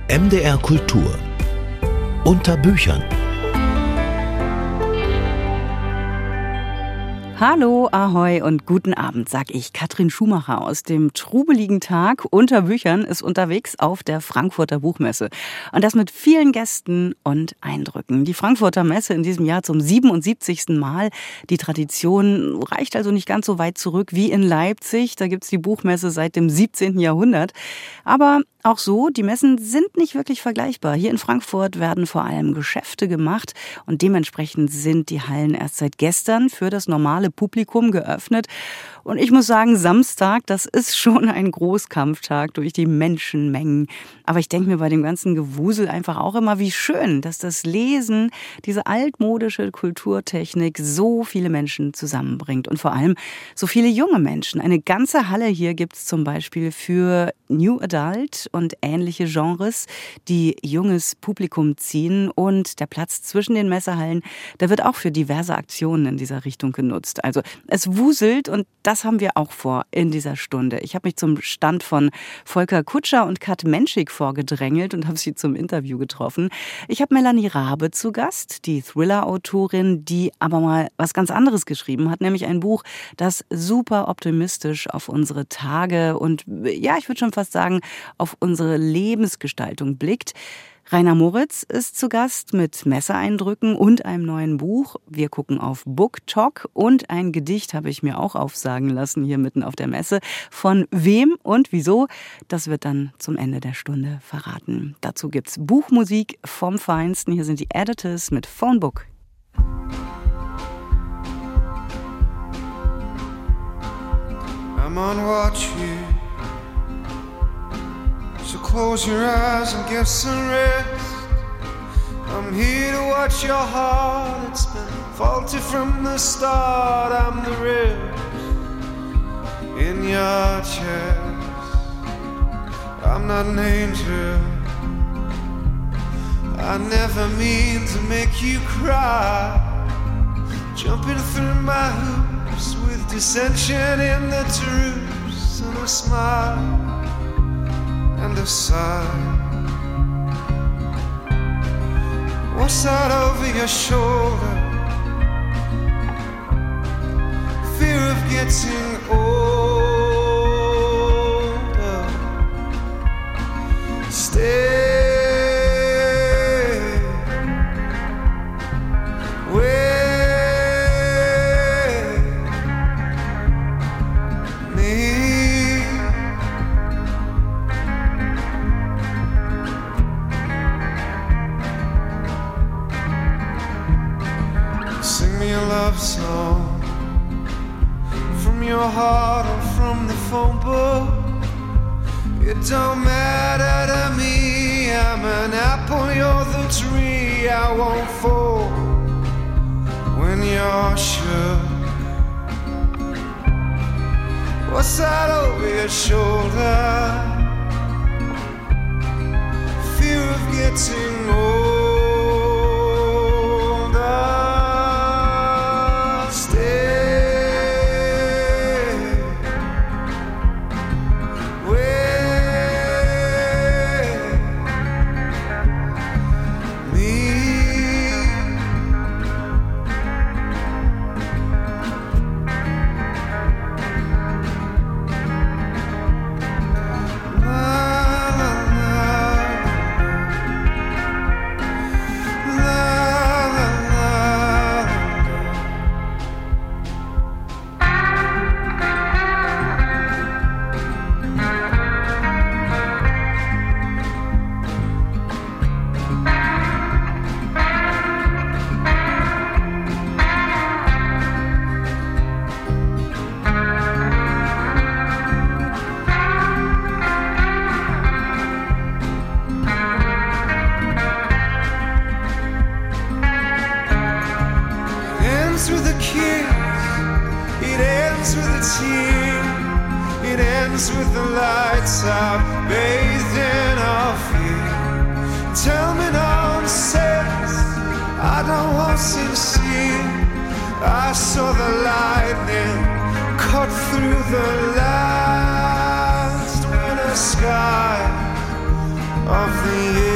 MDR Kultur unter Büchern. Hallo, ahoi und guten Abend, sag ich. Katrin Schumacher aus dem trubeligen Tag unter Büchern ist unterwegs auf der Frankfurter Buchmesse. Und das mit vielen Gästen und Eindrücken. Die Frankfurter Messe in diesem Jahr zum 77. Mal. Die Tradition reicht also nicht ganz so weit zurück wie in Leipzig. Da gibt's die Buchmesse seit dem 17. Jahrhundert. Aber auch so, die Messen sind nicht wirklich vergleichbar. Hier in Frankfurt werden vor allem Geschäfte gemacht und dementsprechend sind die Hallen erst seit gestern für das normale Publikum geöffnet. Und ich muss sagen, Samstag, das ist schon ein Großkampftag durch die Menschenmengen. Aber ich denke mir bei dem ganzen Gewusel einfach auch immer, wie schön, dass das Lesen, diese altmodische Kulturtechnik so viele Menschen zusammenbringt. Und vor allem so viele junge Menschen. Eine ganze Halle hier gibt es zum Beispiel für New Adult und ähnliche Genres, die junges Publikum ziehen. Und der Platz zwischen den Messehallen, der wird auch für diverse Aktionen in dieser Richtung genutzt. Also es wuselt und das haben wir auch vor in dieser Stunde. Ich habe mich zum Stand von Volker Kutscher und Kat Menschik vorgedrängelt und habe sie zum Interview getroffen. Ich habe Melanie Rabe zu Gast, die Thriller-Autorin, die aber mal was ganz anderes geschrieben hat, nämlich ein Buch, das super optimistisch auf unsere Tage und ja, ich würde schon fast sagen, auf unsere Lebensgestaltung blickt. Rainer Moritz ist zu Gast mit Messeeindrücken und einem neuen Buch. Wir gucken auf BookTok und ein Gedicht habe ich mir auch aufsagen lassen hier mitten auf der Messe. Von wem und wieso, das wird dann zum Ende der Stunde verraten. Dazu gibt's Buchmusik vom Feinsten. Hier sind die Editors mit Phonebook. I'm on watch here. So close your eyes and get some rest. I'm here to watch your heart. It's been faulty from the start. I'm the ribs in your chest. I'm not an angel. I never mean to make you cry. Jumping through my hoops with dissension in the troops and a smile and a sigh. What's that over your shoulder? Fear of getting older. Stay with me. Sing me a love song from your heart or from the phone book. It don't matter to me. I'm an apple, you're the tree. I won't fall when you're shook. What's that over your shoulder? Fear of getting older. I saw the lightning cut through the last winter sky of the year.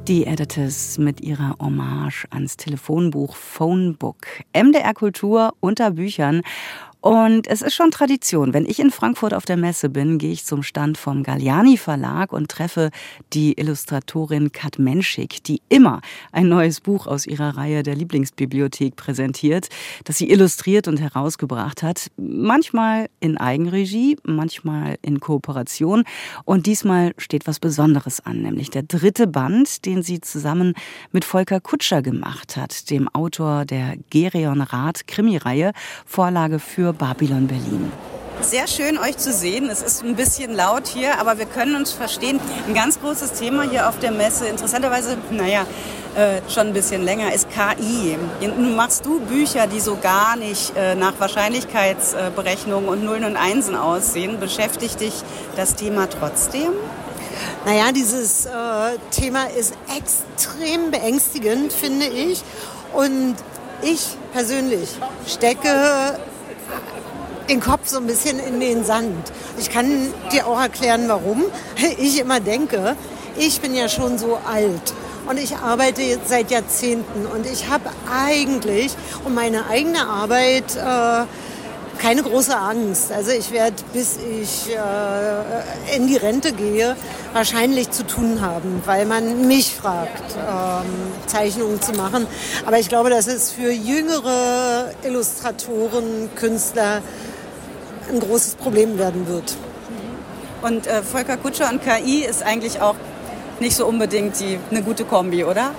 Die Editors mit ihrer Hommage ans Telefonbuch Phonebook. MDR Kultur unter Büchern. Und es ist schon Tradition. Wenn ich in Frankfurt auf der Messe bin, gehe ich zum Stand vom Galliani Verlag und treffe die Illustratorin Kat Menschik, die immer ein neues Buch aus ihrer Reihe der Lieblingsbibliothek präsentiert, das sie illustriert und herausgebracht hat. Manchmal in Eigenregie, manchmal in Kooperation. Und diesmal steht was Besonderes an, nämlich der 3. Band, den sie zusammen mit Volker Kutscher gemacht hat, dem Autor der Gerion Rath Krimireihe, Vorlage für Babylon Berlin. Sehr schön, euch zu sehen. Es ist ein bisschen laut hier, aber wir können uns verstehen. Ein ganz großes Thema hier auf der Messe, interessanterweise, schon ein bisschen länger, ist KI. Nun machst du Bücher, die so gar nicht nach Wahrscheinlichkeitsberechnungen und Nullen und Einsen aussehen. Beschäftigt dich das Thema trotzdem? Naja, dieses Thema ist extrem beängstigend, finde ich. Und ich persönlich stecke den Kopf so ein bisschen in den Sand. Ich kann dir auch erklären, warum. Ich immer denke, ich bin ja schon so alt und ich arbeite jetzt seit Jahrzehnten und ich habe eigentlich um meine eigene Arbeit keine große Angst. Also ich werde, bis ich in die Rente gehe, wahrscheinlich zu tun haben, weil man mich fragt, Zeichnungen zu machen. Aber ich glaube, dass es für jüngere Illustratoren, Künstler ein großes Problem werden wird. Und Volker Kutscher und KI ist eigentlich auch nicht so unbedingt eine gute Kombi, oder?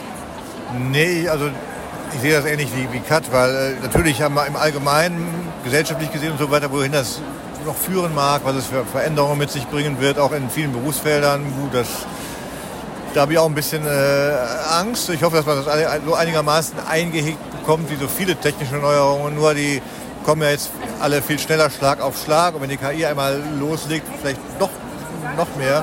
Nee, also ich sehe das ähnlich wie Kat, weil natürlich haben wir im Allgemeinen, gesellschaftlich gesehen und so weiter, wohin das noch führen mag, was es für Veränderungen mit sich bringen wird, auch in vielen Berufsfeldern. Gut, da habe ich auch ein bisschen Angst. Ich hoffe, dass man das so einigermaßen eingehegt bekommt, wie so viele technische Neuerungen. Nur die kommen ja jetzt alle viel schneller Schlag auf Schlag. Und wenn die KI einmal loslegt, vielleicht noch mehr.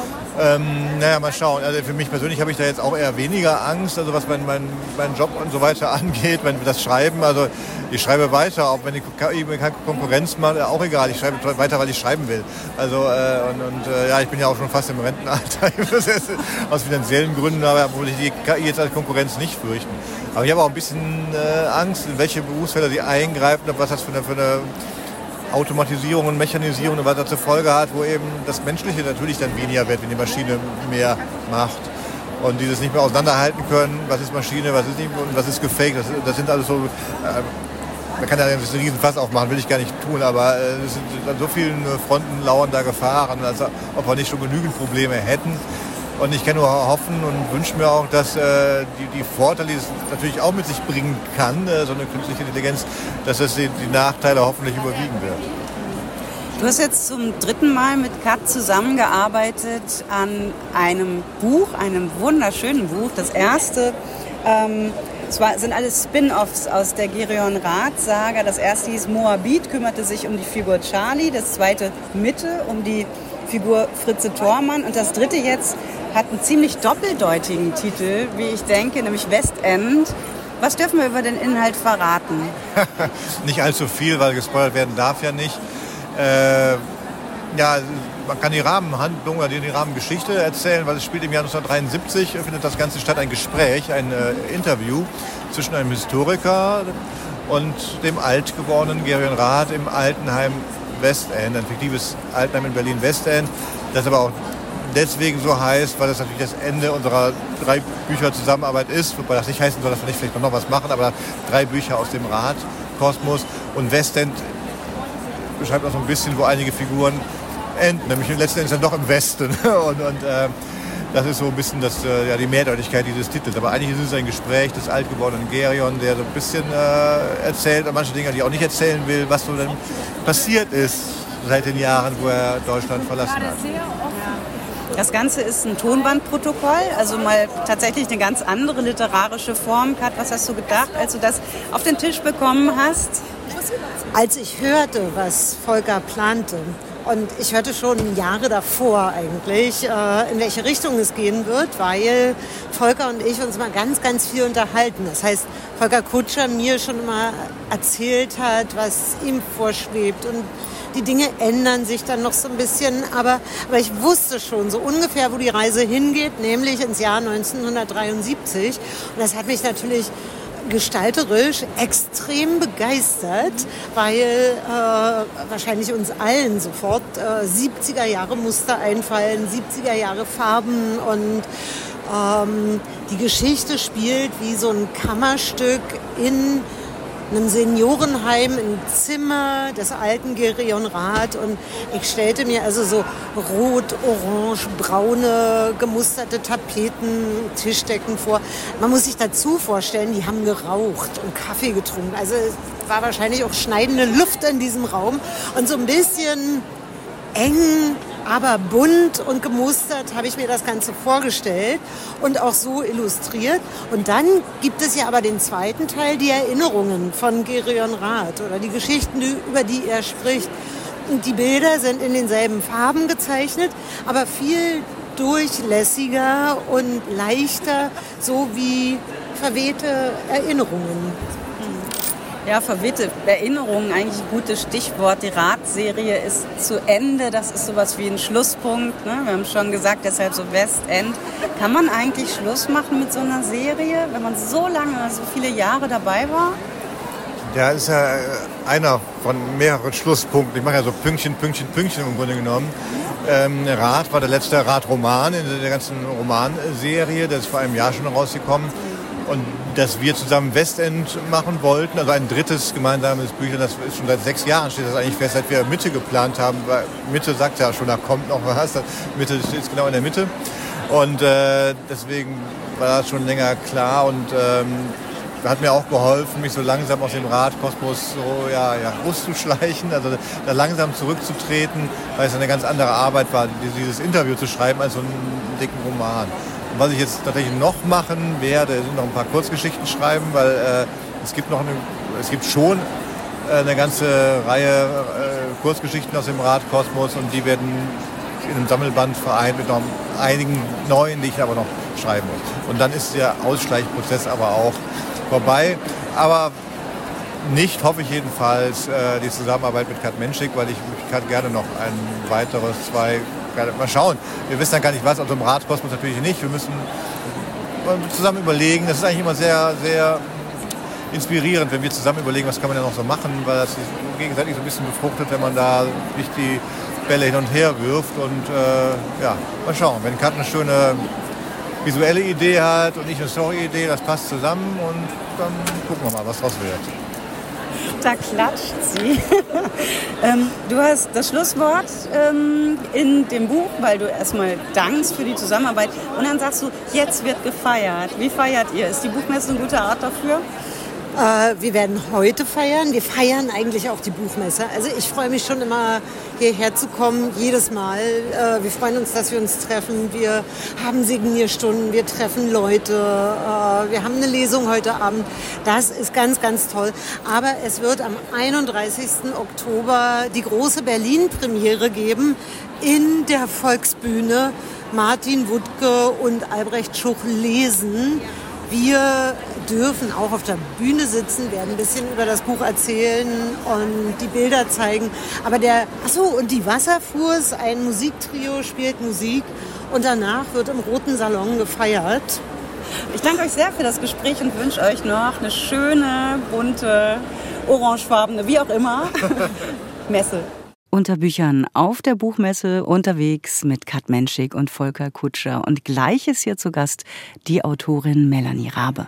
Mal schauen. Also für mich persönlich habe ich da jetzt auch eher weniger Angst, also was meinen Job und so weiter angeht, wenn wir das Schreiben. Also ich schreibe weiter, auch wenn die KI mir keine Konkurrenz macht, auch egal. Ich schreibe weiter, weil ich schreiben will. Also ich bin ja auch schon fast im Rentenalter aus finanziellen Gründen, aber obwohl ich die KI jetzt als Konkurrenz nicht fürchten. Aber ich habe auch ein bisschen Angst, in welche Berufsfelder sie eingreifen, was das für eine Automatisierung und Mechanisierung und was das zur Folge hat, wo eben das Menschliche natürlich dann weniger wird, wenn die Maschine mehr macht. Und die das nicht mehr auseinanderhalten können, was ist Maschine, was ist nicht und was ist gefaked. Das sind alles so, man kann ja ein riesen Fass aufmachen, will ich gar nicht tun, aber es sind an so vielen Fronten lauern da Gefahren, als ob wir nicht schon genügend Probleme hätten. Und ich kann nur hoffen und wünsche mir auch, dass die Vorteile, die es natürlich auch mit sich bringen kann, so eine künstliche Intelligenz, dass das die Nachteile hoffentlich überwiegen wird. Du hast jetzt zum 3. Mal mit Kat zusammengearbeitet an einem Buch, einem wunderschönen Buch. Das erste sind alles Spin-offs aus der Gerion Rath-Saga. Das erste hieß Moabit, kümmerte sich um die Figur Charlie. Das zweite Mitte, um die Figur Fritze Thormann. Und das dritte jetzt hat einen ziemlich doppeldeutigen Titel, wie ich denke, nämlich Westend. Was dürfen wir über den Inhalt verraten? Nicht allzu viel, weil gespoilert werden darf ja nicht. Man kann die Rahmenhandlung oder die Rahmengeschichte erzählen, weil es spielt im Jahr 1973, findet das Ganze statt, ein Gespräch, ein Interview zwischen einem Historiker und dem alt gewordenen Gerion Rath im Altenheim Westend, ein fiktives Altenheim in Berlin-Westend, das aber auch deswegen so heißt, weil das natürlich das Ende unserer 3 Bücher Zusammenarbeit ist, wobei das nicht heißen soll, dass wir nicht vielleicht noch was machen, aber 3 Bücher aus dem Rath-Kosmos. Und Westend beschreibt auch so ein bisschen, wo einige Figuren enden, nämlich letzten Endes dann doch im Westen. Und das ist so ein bisschen die Mehrdeutigkeit dieses Titels. Aber eigentlich ist es ein Gespräch des altgewordenen Gerion, der so ein bisschen erzählt, manche Dinge, die er auch nicht erzählen will, was so dann passiert ist seit den Jahren, wo er Deutschland verlassen hat. Das Ganze ist ein Tonbandprotokoll, also mal tatsächlich eine ganz andere literarische Form. Kat, was hast du gedacht, als du das auf den Tisch bekommen hast? Als ich hörte, was Volker plante, und ich hörte schon Jahre davor eigentlich, in welche Richtung es gehen wird, weil Volker und ich uns mal ganz, ganz viel unterhalten. Das heißt, Volker Kutscher mir schon immer erzählt hat, was ihm vorschwebt und Die Dinge ändern sich dann noch so ein bisschen, aber ich wusste schon so ungefähr, wo die Reise hingeht, nämlich ins Jahr 1973. Und das hat mich natürlich gestalterisch extrem begeistert, weil wahrscheinlich uns allen sofort 70er Jahre Muster einfallen, 70er Jahre Farben und die Geschichte spielt wie so ein Kammerstück in einem Seniorenheim im Zimmer des alten Gereon Rath und ich stellte mir also so rot, orange, braune, gemusterte Tapeten, Tischdecken vor. Man muss sich dazu vorstellen, die haben geraucht und Kaffee getrunken. Also es war wahrscheinlich auch schneidende Luft in diesem Raum und so ein bisschen eng, aber bunt und gemustert habe ich mir das Ganze vorgestellt und auch so illustriert. Und dann gibt es ja aber den zweiten Teil, die Erinnerungen von Gereon Rath oder die Geschichten, über die er spricht. Und die Bilder sind in denselben Farben gezeichnet, aber viel durchlässiger und leichter, so wie verwehte Erinnerungen. Ja, verwehte Erinnerungen, eigentlich ein gutes Stichwort. Die Rath-Serie ist zu Ende. Das ist sowas wie ein Schlusspunkt. Ne? Wir haben schon gesagt, deshalb so Westend. Kann man eigentlich Schluss machen mit so einer Serie, wenn man so lange, so viele Jahre dabei war? Ja, ist ja einer von mehreren Schlusspunkten. Ich mache ja so Pünktchen, Pünktchen, Pünktchen im Grunde genommen. Rath war der letzte Rath-Roman in der ganzen Romanserie. Das ist vor einem Jahr schon rausgekommen. Und dass wir zusammen Westend machen wollten, also ein drittes gemeinsames Büchlein, das ist schon seit 6 Jahren, steht das eigentlich fest, seit wir Mitte geplant haben. Weil Mitte sagt ja schon, da kommt noch was. Mitte ist genau in der Mitte. Und deswegen war das schon länger klar und hat mir auch geholfen, mich so langsam aus dem Rath-Kosmos so, rauszuschleichen, also da langsam zurückzutreten, weil es eine ganz andere Arbeit war, dieses Interview zu schreiben, als so einen dicken Roman. Und was ich jetzt tatsächlich noch machen werde, sind noch ein paar Kurzgeschichten schreiben, weil es gibt schon eine ganze Reihe Kurzgeschichten aus dem Rath-Kosmos und die werden in einem Sammelband vereint mit noch einigen neuen, die ich aber noch schreiben muss. Und dann ist der Ausschleichprozess aber auch vorbei. Aber nicht, hoffe ich jedenfalls, die Zusammenarbeit mit Kat Menschik, weil ich gerne noch ein weiteres, mal schauen. Wir wissen dann gar nicht was, also im Rath-Kosmos natürlich nicht. Wir müssen zusammen überlegen. Das ist eigentlich immer sehr, sehr inspirierend, wenn wir zusammen überlegen, was kann man denn noch so machen, weil das sich gegenseitig so ein bisschen befruchtet, wenn man da nicht die Bälle hin und her wirft. Und mal schauen. Wenn Kat eine schöne visuelle Idee hat und ich eine Story-Idee, das passt zusammen und dann gucken wir mal, was draus wird. Da klatscht sie. Du hast das Schlusswort in dem Buch, weil du erstmal dankst für die Zusammenarbeit und dann sagst du, jetzt wird gefeiert. Wie feiert ihr? Ist die Buchmesse eine gute Art dafür? Wir werden heute feiern. Wir feiern eigentlich auch die Buchmesse. Also ich freue mich schon immer, hierher zu kommen, jedes Mal. Wir freuen uns, dass wir uns treffen. Wir haben Signierstunden, wir treffen Leute. Wir haben eine Lesung heute Abend. Das ist ganz, ganz toll. Aber es wird am 31. Oktober die große Berlin-Premiere geben in der Volksbühne. Martin Wuttke und Albrecht Schuch lesen. Wir dürfen auch auf der Bühne sitzen, werden ein bisschen über das Buch erzählen und die Bilder zeigen. Aber und die Wasserfuhrs, ein Musiktrio spielt Musik und danach wird im Roten Salon gefeiert. Ich danke euch sehr für das Gespräch und wünsche euch noch eine schöne, bunte, orangefarbene, wie auch immer, Messe. Unter Büchern auf der Buchmesse unterwegs mit Kat Menschik und Volker Kutscher. Und gleich ist hier zu Gast die Autorin Melanie Rabe.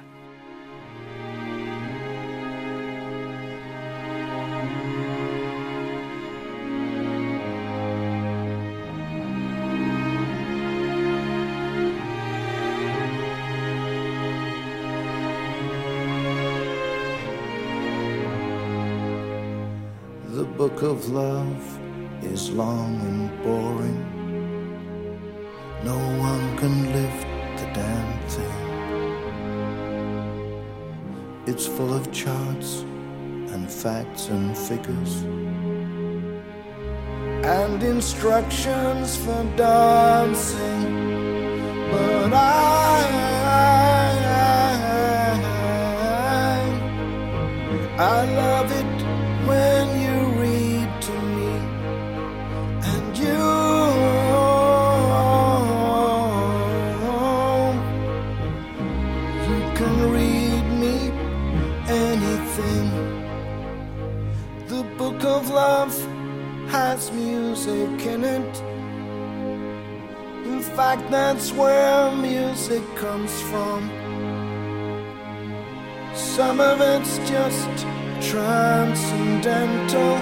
The book of love is long and boring. No one can lift the damn thing. It's full of charts and facts and figures and instructions for dancing. But I love it when you read to me can read me anything. The book of love has music in it. In fact, that's where music comes from. Some of it's just transcendental.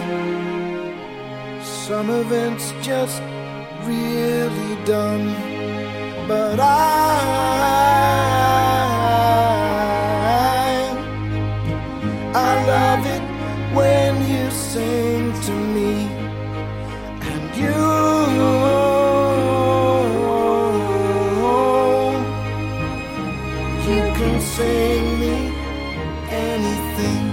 Some of it's just really dumb. But I love it when you sing to me. And you can sing me anything.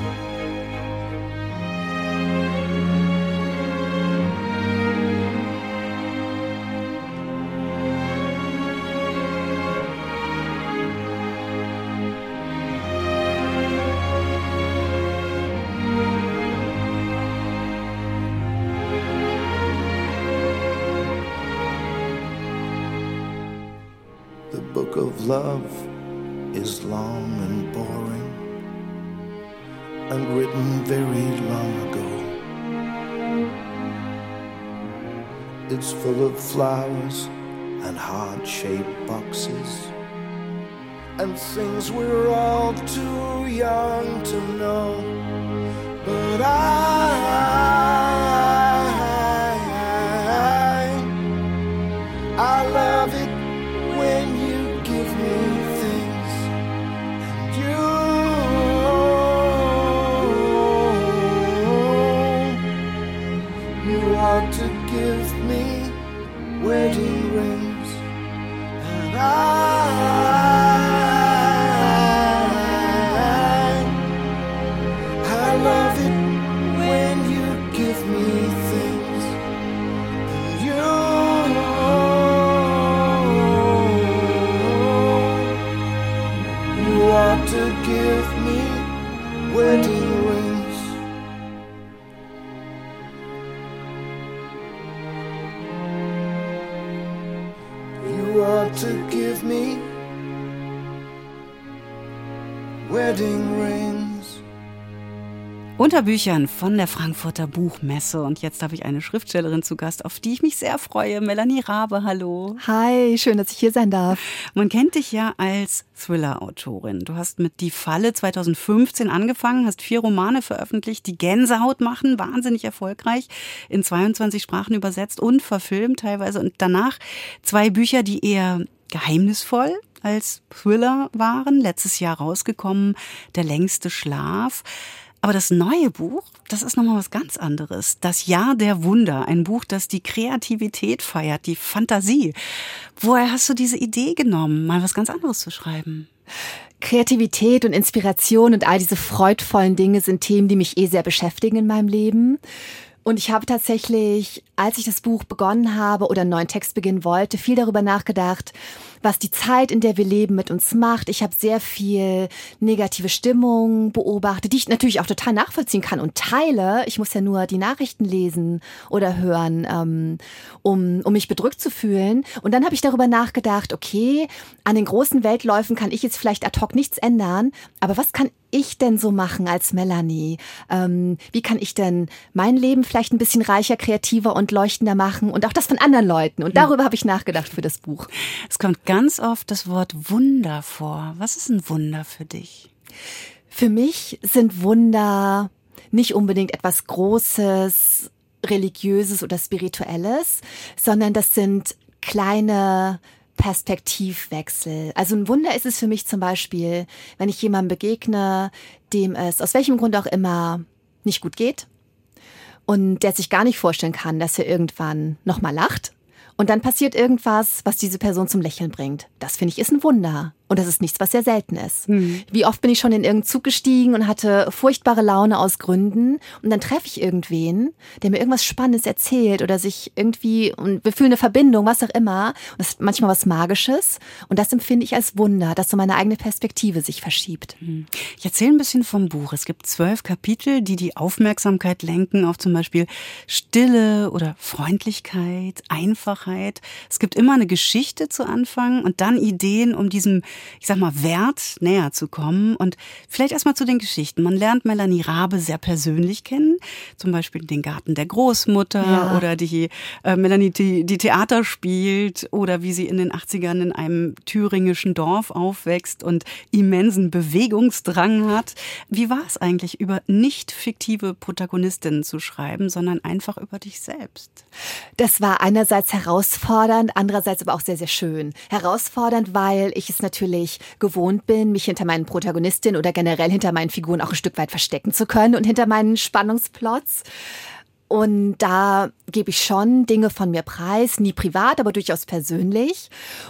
The book of love is long and boring and written very long ago. It's full of flowers and heart-shaped boxes and things we're all too young to know. But I love it when you give me things. And you ought to give me wedding rings. And I love it when you give me things. And you ought to give me wedding rings. You ought to give me wedding rings. Unter Büchern von der Frankfurter Buchmesse. Und jetzt habe ich eine Schriftstellerin zu Gast, auf die ich mich sehr freue. Melanie Rabe, hallo. Hi, schön, dass ich hier sein darf. Man kennt dich ja als Thriller-Autorin. Du hast mit Die Falle 2015 angefangen, hast 4 Romane veröffentlicht, die Gänsehaut machen, wahnsinnig erfolgreich, in 22 Sprachen übersetzt und verfilmt teilweise. Und danach 2 Bücher, die eher geheimnisvoll als Thriller waren. Letztes Jahr rausgekommen, Der längste Schlaf. Aber das neue Buch, das ist nochmal was ganz anderes. Das Jahr der Wunder, ein Buch, das die Kreativität feiert, die Fantasie. Woher hast du diese Idee genommen, mal was ganz anderes zu schreiben? Kreativität und Inspiration und all diese freudvollen Dinge sind Themen, die mich sehr beschäftigen in meinem Leben. Und ich habe tatsächlich, als ich das Buch begonnen habe oder einen neuen Text beginnen wollte, viel darüber nachgedacht, was die Zeit, in der wir leben, mit uns macht. Ich habe sehr viel negative Stimmung beobachtet, die ich natürlich auch total nachvollziehen kann und teile. Ich muss ja nur die Nachrichten lesen oder hören, um mich bedrückt zu fühlen. Und dann habe ich darüber nachgedacht, okay, an den großen Weltläufen kann ich jetzt vielleicht ad hoc nichts ändern, aber was kann ich denn so machen als Melanie? Wie kann ich denn mein Leben vielleicht ein bisschen reicher, kreativer und leuchtender machen und auch das von anderen Leuten? Und darüber habe ich nachgedacht für das Buch. Es kommt ganz oft das Wort Wunder vor. Was ist ein Wunder für dich? Für mich sind Wunder nicht unbedingt etwas Großes, Religiöses oder Spirituelles, sondern das sind kleine Perspektivwechsel. Also ein Wunder ist es für mich zum Beispiel, wenn ich jemandem begegne, dem es aus welchem Grund auch immer nicht gut geht und der sich gar nicht vorstellen kann, dass er irgendwann nochmal lacht. Und dann passiert irgendwas, was diese Person zum Lächeln bringt. Das, finde ich, ist ein Wunder. Und das ist nichts, was sehr selten ist. Wie oft bin ich schon in irgendeinen Zug gestiegen und hatte furchtbare Laune aus Gründen. Und dann treffe ich irgendwen, der mir irgendwas Spannendes erzählt oder sich irgendwie, und wir fühlen eine Verbindung, was auch immer. Und das ist manchmal was Magisches. Und das empfinde ich als Wunder, dass so meine eigene Perspektive sich verschiebt. Ich erzähle ein bisschen vom Buch. Es gibt 12 Kapitel, die die Aufmerksamkeit lenken auf zum Beispiel Stille oder Freundlichkeit, Einfachheit. Es gibt immer eine Geschichte zu Anfang und dann Ideen, um diesem ich sag mal, Wert näher zu kommen. Und vielleicht erstmal zu den Geschichten. Man lernt Melanie Rabe sehr persönlich kennen, zum Beispiel den Garten der Großmutter oder die Melanie, die Theater spielt oder wie sie in den 80ern in einem thüringischen Dorf aufwächst und immensen Bewegungsdrang hat. Wie war es eigentlich, über nicht fiktive Protagonistinnen zu schreiben, sondern einfach über dich selbst? Das war einerseits herausfordernd, andererseits aber auch sehr, sehr schön. Herausfordernd, weil ich es natürlich gewohnt bin, mich hinter meinen Protagonistinnen oder generell hinter meinen Figuren auch ein Stück weit verstecken zu können und hinter meinen Spannungsplots. Und da gebe ich schon Dinge von mir preis, nie privat, aber durchaus persönlich.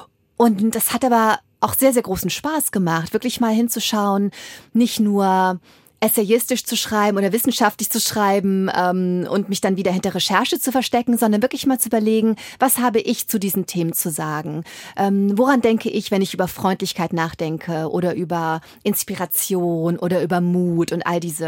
Und das hat aber auch sehr, sehr großen Spaß gemacht, wirklich mal hinzuschauen, nicht nur essayistisch zu schreiben oder wissenschaftlich zu schreiben und mich dann wieder hinter Recherche zu verstecken, sondern wirklich mal zu überlegen, was habe ich zu diesen Themen zu sagen? Woran denke ich, wenn ich über Freundlichkeit nachdenke oder über Inspiration oder über Mut und all diese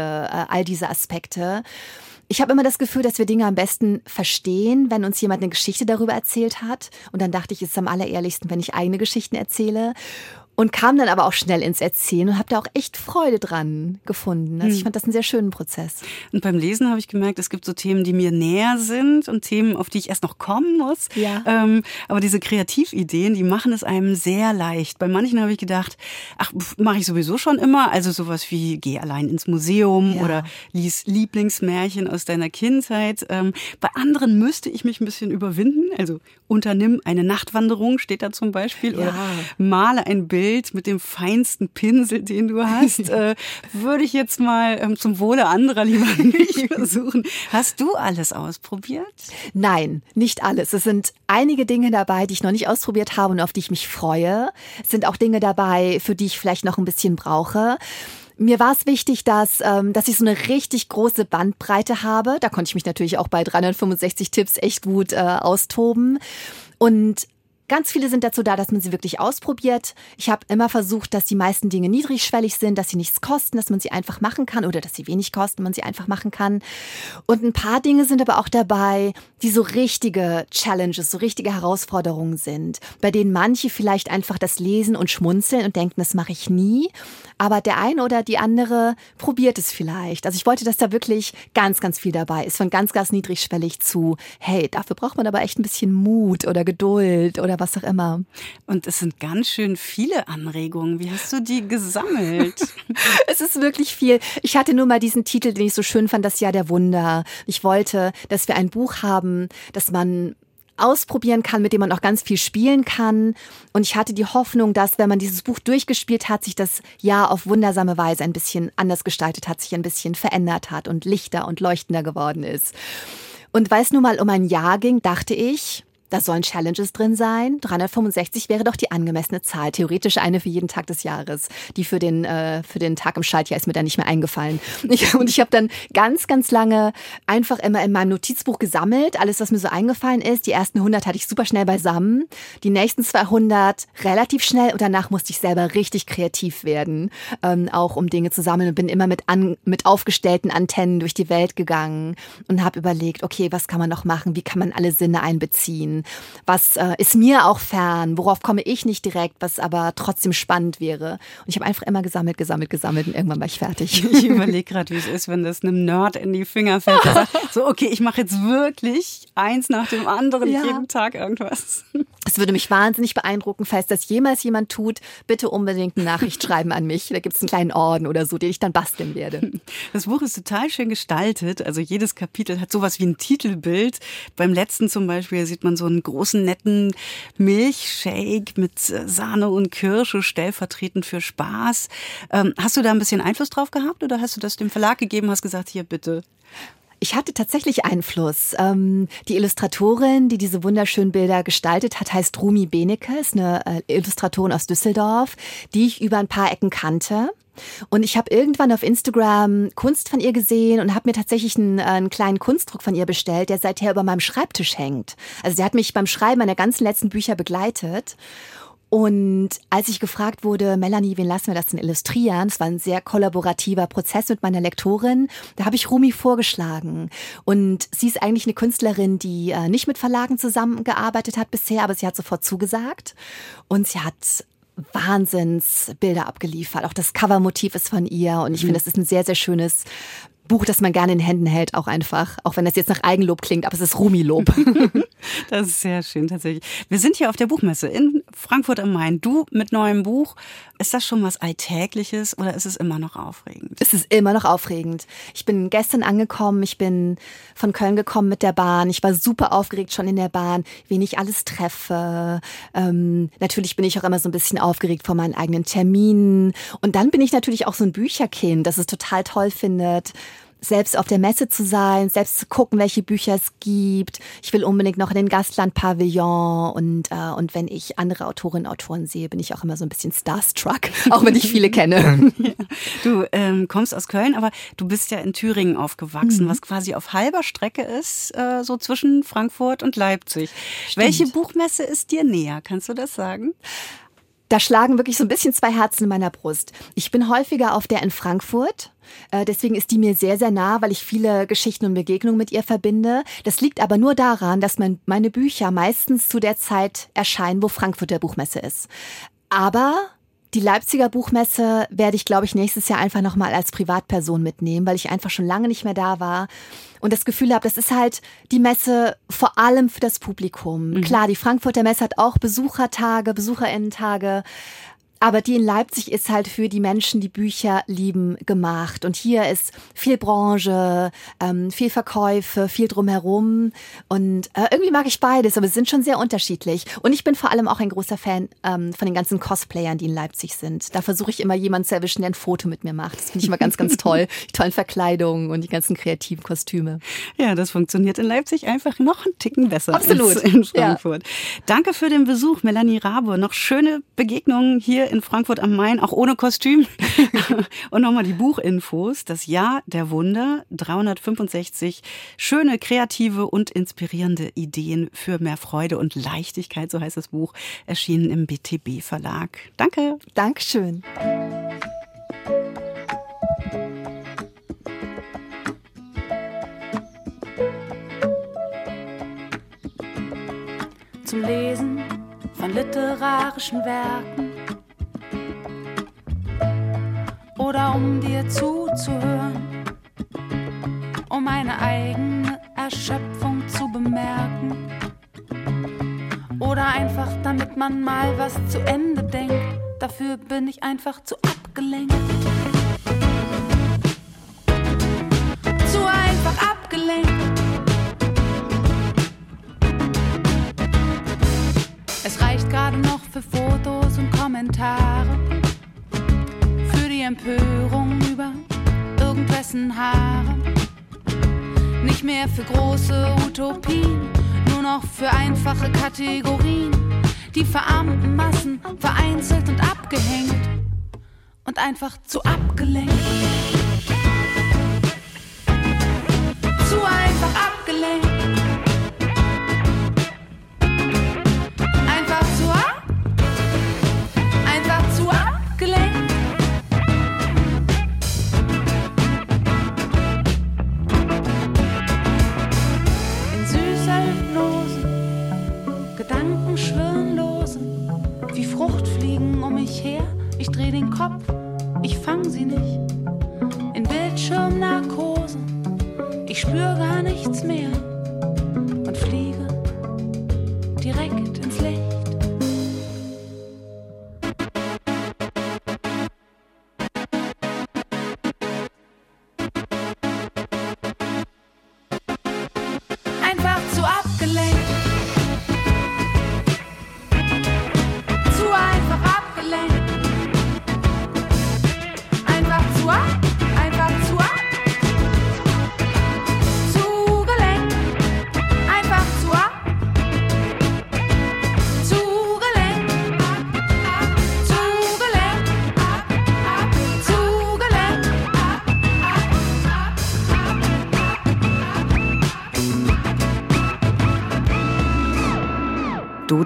Aspekte? Ich habe immer das Gefühl, dass wir Dinge am besten verstehen, wenn uns jemand eine Geschichte darüber erzählt hat. Und dann dachte ich, es ist am allerehrlichsten, wenn ich eigene Geschichten erzähle. Und kam dann aber auch schnell ins Erzählen und habe da auch echt Freude dran gefunden. Also ich fand das einen sehr schönen Prozess. Und beim Lesen habe ich gemerkt, es gibt so Themen, die mir näher sind und Themen, auf die ich erst noch kommen muss. Ja. Aber diese Kreativideen, die machen es einem sehr leicht. Bei manchen habe ich gedacht, ach, mache ich sowieso schon immer. Also sowas wie, geh allein ins Museum oder lies Lieblingsmärchen aus deiner Kindheit. Bei anderen müsste ich mich ein bisschen überwinden. Also unternimm eine Nachtwanderung, steht da zum Beispiel. Oder male ein Bild mit dem feinsten Pinsel, den du hast, würde ich jetzt mal zum Wohle anderer lieber nicht versuchen. Hast du alles ausprobiert? Nein, nicht alles. Es sind einige Dinge dabei, die ich noch nicht ausprobiert habe und auf die ich mich freue. Es sind auch Dinge dabei, für die ich vielleicht noch ein bisschen brauche. Mir war es wichtig, dass ich so eine richtig große Bandbreite habe. Da konnte ich mich natürlich auch bei 365 Tipps echt gut austoben. Und ganz viele sind dazu da, dass man sie wirklich ausprobiert. Ich habe immer versucht, dass die meisten Dinge niedrigschwellig sind, dass sie nichts kosten, dass man sie einfach machen kann oder dass sie wenig kosten, man sie einfach machen kann. Und ein paar Dinge sind aber auch dabei, die so richtige Challenges, so richtige Herausforderungen sind, bei denen manche vielleicht einfach das lesen und schmunzeln und denken, das mache ich nie. Aber der eine oder die andere probiert es vielleicht. Also ich wollte, dass da wirklich ganz, ganz viel dabei ist. Von ganz, ganz niedrigschwellig zu, hey, dafür braucht man aber echt ein bisschen Mut oder Geduld oder was auch immer. Und es sind ganz schön viele Anregungen. Wie hast du die gesammelt? Es ist wirklich viel. Ich hatte nur mal diesen Titel, den ich so schön fand, Das Jahr der Wunder. Ich wollte, dass wir ein Buch haben, das man ausprobieren kann, mit dem man auch ganz viel spielen kann. Und ich hatte die Hoffnung, dass, wenn man dieses Buch durchgespielt hat, sich das Jahr auf wundersame Weise ein bisschen anders gestaltet hat, sich ein bisschen verändert hat und lichter und leuchtender geworden ist. Und weil es nun mal um ein Jahr ging, dachte ich, da sollen Challenges drin sein. 365 wäre doch die angemessene Zahl. Theoretisch eine für jeden Tag des Jahres. Die für den Tag im Schaltjahr ist mir dann nicht mehr eingefallen. Und ich habe dann ganz, ganz lange einfach immer in meinem Notizbuch gesammelt. Alles, was mir so eingefallen ist. Die ersten 100 hatte ich super schnell beisammen. Die nächsten 200 relativ schnell. Und danach musste ich selber richtig kreativ werden. Auch um Dinge zu sammeln. Und bin immer mit aufgestellten Antennen durch die Welt gegangen. Und habe überlegt, okay, was kann man noch machen? Wie kann man alle Sinne einbeziehen? Was ist mir auch fern? Worauf komme ich nicht direkt, was aber trotzdem spannend wäre? Und ich habe einfach immer gesammelt und irgendwann war ich fertig. Ich überlege gerade, wie es ist, wenn das einem Nerd in die Finger fällt. Der sagt, so, okay, ich mache jetzt wirklich eins nach dem anderen, jeden Tag irgendwas. Es würde mich wahnsinnig beeindrucken, falls das jemals jemand tut, bitte unbedingt eine Nachricht schreiben an mich. Da gibt es einen kleinen Orden oder so, den ich dann basteln werde. Das Buch ist total schön gestaltet. Also jedes Kapitel hat sowas wie ein Titelbild. Beim letzten zum Beispiel sieht man so einen großen, netten Milchshake mit Sahne und Kirsche, stellvertretend für Spaß. Hast du da ein bisschen Einfluss drauf gehabt oder hast du das dem Verlag gegeben, hast gesagt, hier bitte? Ich hatte tatsächlich Einfluss. Die Illustratorin, die diese wunderschönen Bilder gestaltet hat, heißt Rumi Benecke, ist eine Illustratorin aus Düsseldorf, die ich über ein paar Ecken kannte. Und ich habe irgendwann auf Instagram Kunst von ihr gesehen und habe mir tatsächlich einen kleinen Kunstdruck von ihr bestellt, der seither über meinem Schreibtisch hängt. Also der hat mich beim Schreiben meiner ganzen letzten Bücher begleitet. Und als ich gefragt wurde, Melanie, wen lassen wir das denn illustrieren? Es war ein sehr kollaborativer Prozess mit meiner Lektorin. Da habe ich Rumi vorgeschlagen. Und sie ist eigentlich eine Künstlerin, die nicht mit Verlagen zusammengearbeitet hat bisher, aber sie hat sofort zugesagt. Und sie hat Wahnsinnsbilder abgeliefert. Auch das Covermotiv ist von ihr und ich finde, das ist ein sehr, sehr schönes Buch, das man gerne in den Händen hält, auch einfach. Auch wenn das jetzt nach Eigenlob klingt, aber es ist Rumi-Lob. Das ist sehr schön, tatsächlich. Wir sind hier auf der Buchmesse in Frankfurt am Main. Du mit neuem Buch. Ist das schon was Alltägliches oder ist es immer noch aufregend? Es ist immer noch aufregend. Ich bin gestern angekommen, ich bin von Köln gekommen mit der Bahn. Ich war super aufgeregt schon in der Bahn, wen ich alles treffe. Natürlich bin ich auch immer so ein bisschen aufgeregt vor meinen eigenen Terminen. Und dann bin ich natürlich auch so ein Bücherkind, das es total toll findet, selbst auf der Messe zu sein, selbst zu gucken, welche Bücher es gibt. Ich will unbedingt noch in den Gastland-Pavillon und wenn ich andere Autorinnen und Autoren sehe, bin ich auch immer so ein bisschen starstruck, auch wenn ich viele kenne. Ja. Du kommst aus Köln, aber du bist ja in Thüringen aufgewachsen, was quasi auf halber Strecke ist, so zwischen Frankfurt und Leipzig. Stimmt. Welche Buchmesse ist dir näher? Kannst du das sagen? Da schlagen wirklich so ein bisschen zwei Herzen in meiner Brust. Ich bin häufiger auf der in Frankfurt. Deswegen ist die mir sehr, sehr nah, weil ich viele Geschichten und Begegnungen mit ihr verbinde. Das liegt aber nur daran, dass meine Bücher meistens zu der Zeit erscheinen, wo Frankfurt der Buchmesse ist. Aber die Leipziger Buchmesse werde ich, glaube ich, nächstes Jahr einfach nochmal als Privatperson mitnehmen, weil ich einfach schon lange nicht mehr da war und das Gefühl habe, das ist halt die Messe vor allem für das Publikum. Klar, die Frankfurter Messe hat auch Besuchertage, BesucherInnen-Tage, aber die in Leipzig ist halt für die Menschen, die Bücher lieben, gemacht. Und hier ist viel Branche, viel Verkäufe, viel drumherum. Und irgendwie mag ich beides, aber es sind schon sehr unterschiedlich. Und ich bin vor allem auch ein großer Fan von den ganzen Cosplayern, die in Leipzig sind. Da versuche ich immer jemanden zu erwischen, der ein Foto mit mir macht. Das finde ich immer ganz, ganz toll. Die tollen Verkleidungen und die ganzen kreativen Kostüme. Ja, das funktioniert in Leipzig einfach noch einen Ticken besser Absolut. Als in Frankfurt. Ja. Danke für den Besuch, Melanie Rabe. Noch schöne Begegnungen hier in Frankfurt am Main, auch ohne Kostüm. Und nochmal die Buchinfos. Das Jahr der Wunder, 365 schöne, kreative und inspirierende Ideen für mehr Freude und Leichtigkeit, so heißt das Buch, erschienen im BTB Verlag. Danke. Dankeschön. Zum Lesen von literarischen Werken oder um dir zuzuhören, um eine eigene Erschöpfung zu bemerken oder einfach, damit man mal was zu Ende denkt. Dafür bin ich einfach zu abgelenkt. Zu einfach abgelenkt. Es reicht gerade noch für Fotos und Kommentare, für die Empörung über irgendwessen Haare. Nicht mehr für große Utopien, nur noch für einfache Kategorien. Die verarmten Massen vereinzelt und abgehängt und einfach zu abgelenkt. Zu einfach abgelenkt. Ich dreh den Kopf, ich fang sie nicht. In Bildschirmnarkose, ich spür gar nichts mehr und fliege direkt ins Licht. Einfach zu abgelenkt. Zu einfach abgelenkt. Dota war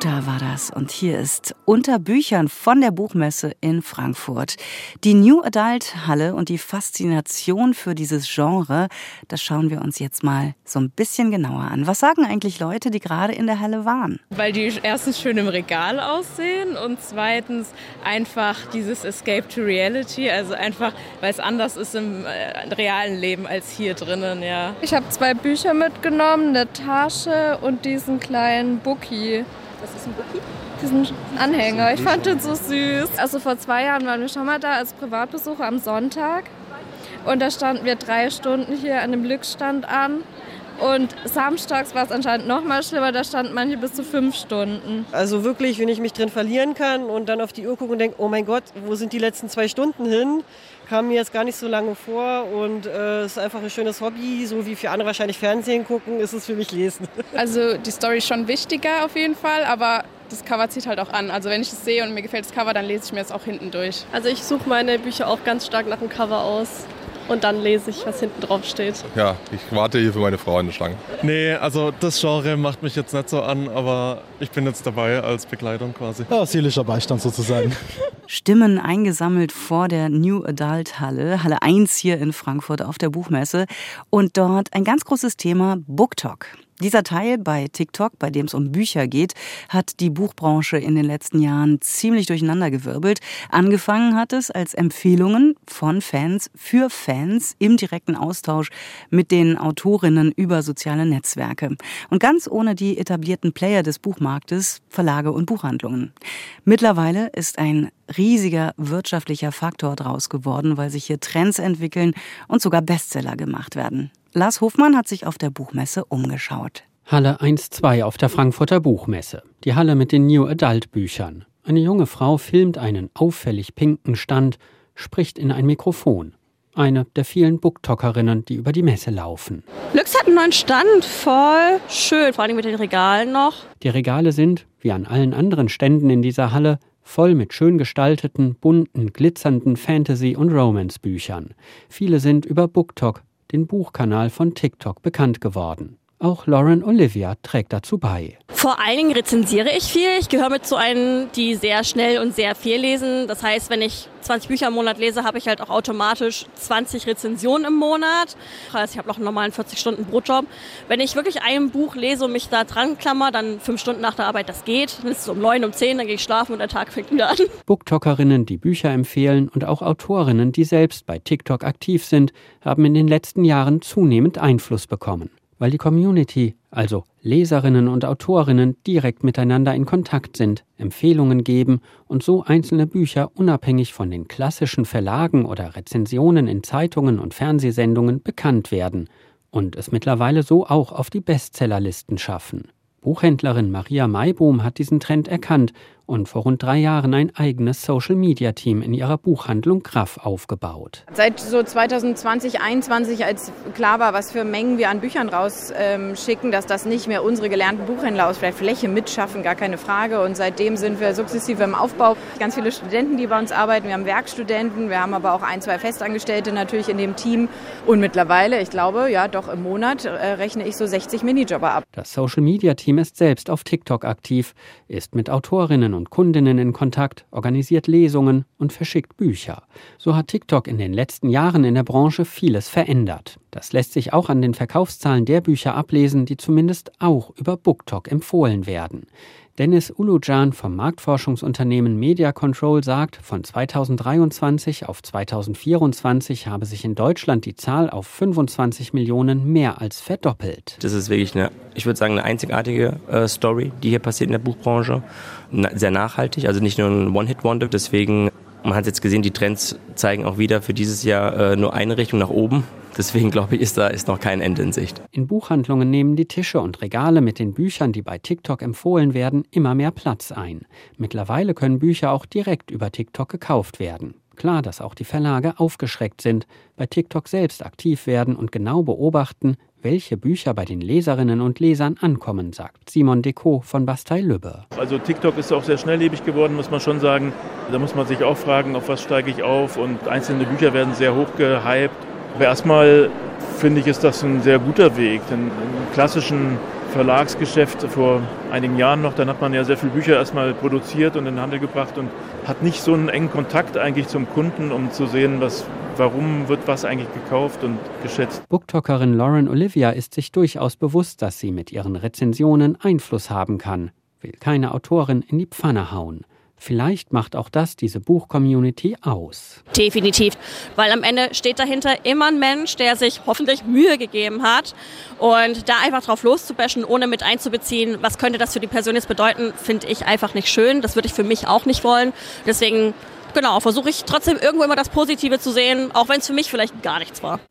das und hier ist Unter Büchern von der Buchmesse in Frankfurt. Die New Adult Halle und die Faszination für dieses Genre, das schauen wir uns jetzt mal so ein bisschen genauer an. Was sagen eigentlich Leute, die gerade in der Halle waren? Weil die erstens schön im Regal aussehen und zweitens einfach dieses Escape to Reality, also einfach, weil es anders ist im realen Leben als hier drinnen, ja. Ich habe 2 Bücher mitgenommen, eine Tasche und diesen kleinen Bookie. Was ist ein Bookie? Diesen Anhänger. Ich fand den so süß. Also vor 2 Jahren waren wir schon mal da als Privatbesucher am Sonntag. Und da standen wir 3 Stunden hier an dem Glücksstand an. Und samstags war es anscheinend noch mal schlimmer, da standen manche bis zu 5 Stunden. Also wirklich, wenn ich mich drin verlieren kann und dann auf die Uhr gucke und denke, oh mein Gott, wo sind die letzten 2 Stunden hin? Kam mir jetzt gar nicht so lange vor und es ist einfach ein schönes Hobby, so wie für andere wahrscheinlich Fernsehen gucken, ist es für mich Lesen. Also die Story ist schon wichtiger auf jeden Fall, aber das Cover zieht halt auch an. Also wenn ich es sehe und mir gefällt das Cover, dann lese ich mir es auch hinten durch. Also ich suche meine Bücher auch ganz stark nach dem Cover aus. Und dann lese ich, was hinten drauf steht. Ja, ich warte hier für meine Frau in der Schlange. Nee, also das Genre macht mich jetzt nicht so an, aber ich bin jetzt dabei als Begleitung quasi. Ja, seelischer Beistand sozusagen. Stimmen eingesammelt vor der New Adult Halle, Halle 1 hier in Frankfurt auf der Buchmesse. Und dort ein ganz großes Thema, BookTok. Dieser Teil bei TikTok, bei dem es um Bücher geht, hat die Buchbranche in den letzten Jahren ziemlich durcheinandergewirbelt. Angefangen hat es als Empfehlungen von Fans für Fans im direkten Austausch mit den Autorinnen über soziale Netzwerke. Und ganz ohne die etablierten Player des Buchmarktes, Verlage und Buchhandlungen. Mittlerweile ist ein riesiger wirtschaftlicher Faktor draus geworden, weil sich hier Trends entwickeln und sogar Bestseller gemacht werden. Lars Hofmann hat sich auf der Buchmesse umgeschaut. Halle 1-2 auf der Frankfurter Buchmesse. Die Halle mit den New Adult Büchern. Eine junge Frau filmt einen auffällig pinken Stand, spricht in ein Mikrofon. Eine der vielen Booktalkerinnen, die über die Messe laufen. Lux hat einen neuen Stand, voll schön, vor allem mit den Regalen noch. Die Regale sind, wie an allen anderen Ständen in dieser Halle, voll mit schön gestalteten, bunten, glitzernden Fantasy- und Romance-Büchern. Viele sind über BookTok, den Buchkanal von TikTok, bekannt geworden. Auch Lauren Olivia trägt dazu bei. Vor allen Dingen rezensiere ich viel. Ich gehöre mit zu einen, die sehr schnell und sehr viel lesen. Das heißt, wenn ich 20 Bücher im Monat lese, habe ich halt auch automatisch 20 Rezensionen im Monat. Das heißt, ich habe noch einen normalen 40-Stunden-Brotjob. Wenn ich wirklich ein Buch lese und mich da dran klammer, dann 5 Stunden nach der Arbeit, das geht. Dann ist es um 9, um 10, dann gehe ich schlafen und der Tag fängt wieder an. Booktalkerinnen, die Bücher empfehlen und auch Autorinnen, die selbst bei TikTok aktiv sind, haben in den letzten Jahren zunehmend Einfluss bekommen. Weil die Community, also Leserinnen und Autorinnen, direkt miteinander in Kontakt sind, Empfehlungen geben und so einzelne Bücher unabhängig von den klassischen Verlagen oder Rezensionen in Zeitungen und Fernsehsendungen bekannt werden und es mittlerweile so auch auf die Bestsellerlisten schaffen. Buchhändlerin Maria Maibohm hat diesen Trend erkannt und vor rund 3 Jahren ein eigenes Social-Media-Team in ihrer Buchhandlung Graff aufgebaut. Seit so 2020, 2021, als klar war, was für Mengen wir an Büchern rausschicken, dass das nicht mehr unsere gelernten Buchhändler aus der Fläche mitschaffen, gar keine Frage. Und seitdem sind wir sukzessive im Aufbau. Ganz viele Studenten, die bei uns arbeiten. Wir haben Werkstudenten, wir haben aber auch 1, 2 Festangestellte natürlich in dem Team. Und mittlerweile, ich glaube, ja doch im Monat rechne ich so 60 Minijobber ab. Das Social-Media-Team ist selbst auf TikTok aktiv, ist mit Autorinnen und Kundinnen in Kontakt, organisiert Lesungen und verschickt Bücher. So hat TikTok in den letzten Jahren in der Branche vieles verändert. Das lässt sich auch an den Verkaufszahlen der Bücher ablesen, die zumindest auch über BookTok empfohlen werden. Dennis Ulucan vom Marktforschungsunternehmen Media Control sagt, von 2023 auf 2024 habe sich in Deutschland die Zahl auf 25 Millionen mehr als verdoppelt. Das ist wirklich eine einzigartige Story, die hier passiert in der Buchbranche. Sehr nachhaltig, also nicht nur ein One-Hit-Wonder. Deswegen, man hat jetzt gesehen, die Trends zeigen auch wieder für dieses Jahr nur eine Richtung nach oben. Deswegen glaube ich, ist noch kein Ende in Sicht. In Buchhandlungen nehmen die Tische und Regale mit den Büchern, die bei TikTok empfohlen werden, immer mehr Platz ein. Mittlerweile können Bücher auch direkt über TikTok gekauft werden. Klar, dass auch die Verlage aufgeschreckt sind, bei TikTok selbst aktiv werden und genau beobachten, welche Bücher bei den Leserinnen und Lesern ankommen, sagt Simon Decaux von Bastei-Lübbe. Also TikTok ist auch sehr schnelllebig geworden, muss man schon sagen. Da muss man sich auch fragen, auf was steige ich auf, und einzelne Bücher werden sehr hoch gehypt. Aber erstmal finde ich, ist das ein sehr guter Weg, denn im klassischen Verlagsgeschäft vor einigen Jahren noch. Dann hat man ja sehr viele Bücher erstmal produziert und in den Handel gebracht und hat nicht so einen engen Kontakt eigentlich zum Kunden, um zu sehen, warum wird was eigentlich gekauft und geschätzt. Booktalkerin Lauren Olivia ist sich durchaus bewusst, dass sie mit ihren Rezensionen Einfluss haben kann, will keine Autorin in die Pfanne hauen. Vielleicht macht auch das diese Buch-Community aus. Definitiv, weil am Ende steht dahinter immer ein Mensch, der sich hoffentlich Mühe gegeben hat. Und da einfach drauf loszubashen, ohne mit einzubeziehen, was könnte das für die Person jetzt bedeuten, finde ich einfach nicht schön. Das würde ich für mich auch nicht wollen. Deswegen, versuche ich trotzdem irgendwo immer das Positive zu sehen, auch wenn es für mich vielleicht gar nichts war.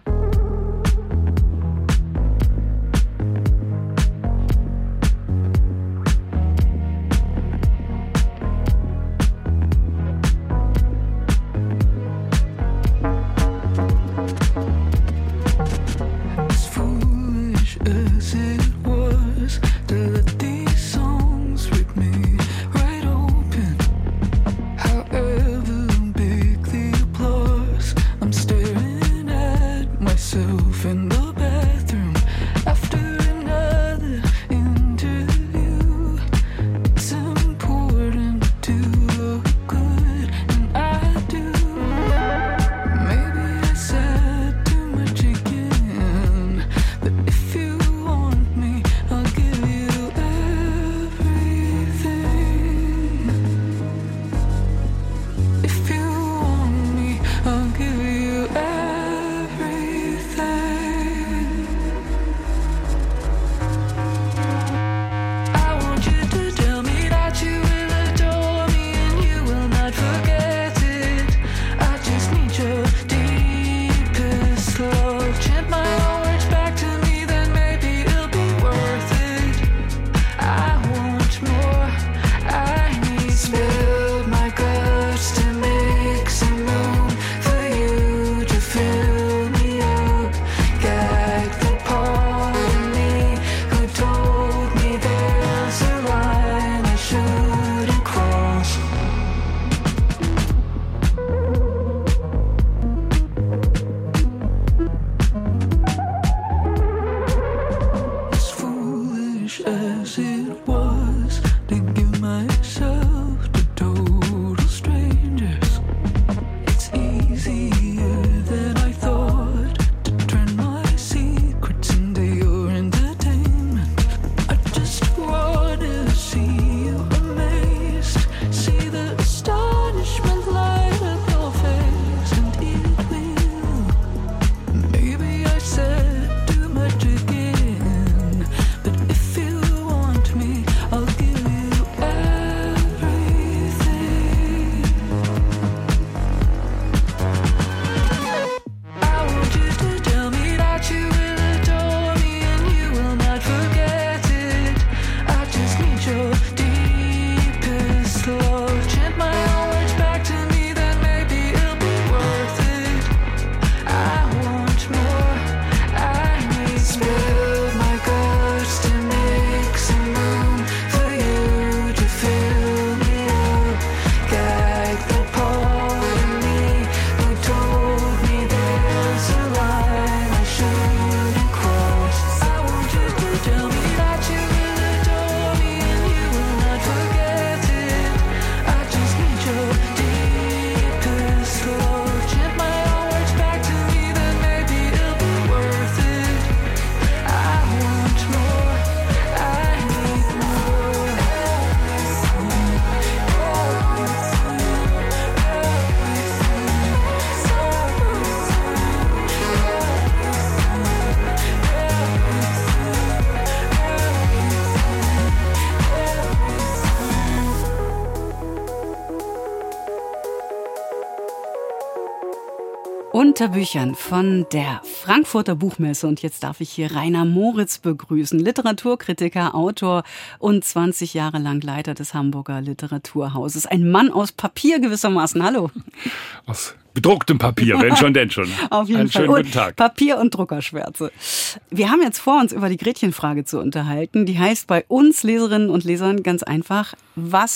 Unter Büchern von der Frankfurter Buchmesse. Und jetzt darf ich hier Rainer Moritz begrüßen. Literaturkritiker, Autor und 20 Jahre lang Leiter des Hamburger Literaturhauses. Ein Mann aus Papier gewissermaßen. Hallo. Aus gedrucktem Papier, wenn schon, denn schon. Auf jeden Einen Fall. schönen guten Tag. Papier und Druckerschwärze. Wir haben jetzt vor, uns über die Gretchenfrage zu unterhalten. Die heißt bei uns Leserinnen und Lesern ganz einfach: Was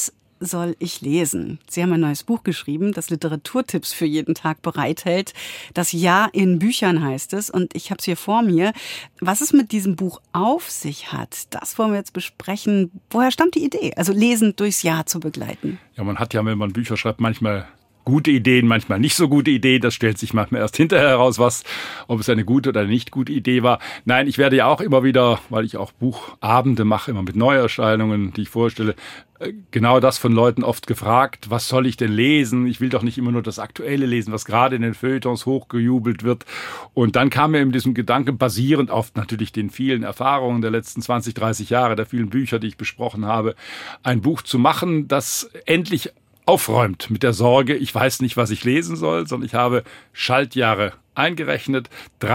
soll ich lesen? Sie haben ein neues Buch geschrieben, das Literaturtipps für jeden Tag bereithält. Das Jahr in Büchern heißt es und ich habe es hier vor mir. Was es mit diesem Buch auf sich hat, das wollen wir jetzt besprechen. Woher stammt die Idee, also Lesen durchs Jahr zu begleiten? Ja, man hat ja, wenn man Bücher schreibt, manchmal gute Ideen, manchmal nicht so gute Ideen. Das stellt sich manchmal erst hinterher heraus, ob es eine gute oder eine nicht gute Idee war. Nein, ich werde ja auch immer wieder, weil ich auch Buchabende mache, immer mit Neuerscheinungen, die ich vorstelle, genau das von Leuten oft gefragt, was soll ich denn lesen? Ich will doch nicht immer nur das Aktuelle lesen, was gerade in den Feuilletons hochgejubelt wird. Und dann kam mir eben diesem Gedanke, basierend auf natürlich den vielen Erfahrungen der letzten 20, 30 Jahre, der vielen Bücher, die ich besprochen habe, ein Buch zu machen, das endlich aufräumt mit der Sorge, ich weiß nicht, was ich lesen soll, sondern ich habe Schaltjahre eingerechnet,